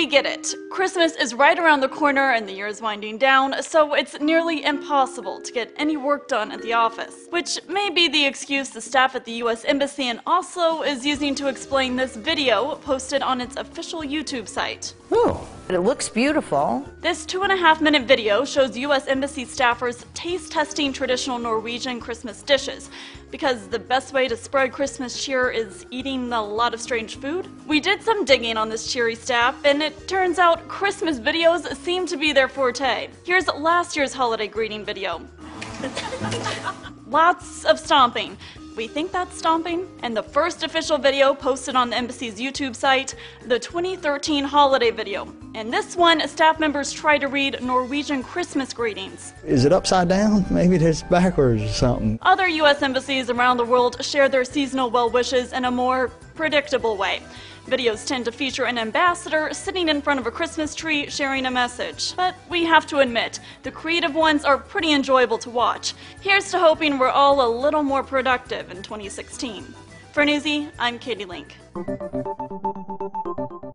We get it. Christmas is right around the corner and the year is winding down, so it's nearly impossible to get any work done at the office. Which may be the excuse the staff at the US Embassy in Oslo is using to explain this video posted on its official YouTube site. Ooh, it looks beautiful. This 2.5-minute video shows US Embassy staffers taste testing traditional Norwegian Christmas dishes, because the best way to spread Christmas cheer is eating a lot of strange food. We did some digging on this cheery staff, and it turns out Christmas videos seem to be their forte. Here's last year's holiday greeting video. Lots of stomping. We think that's stomping. And the first official video posted on the embassy's YouTube site, the 2013 holiday video. In this one, staff members try to read Norwegian Christmas greetings. Is it upside down? Maybe it's backwards or something. Other US embassies around the world share their seasonal well wishes in a more predictable way. Videos tend to feature an ambassador sitting in front of a Christmas tree sharing a message. But we have to admit, the creative ones are pretty enjoyable to watch. Here's to hoping we're all a little more productive in 2016. For Newsy, I'm Katie Link.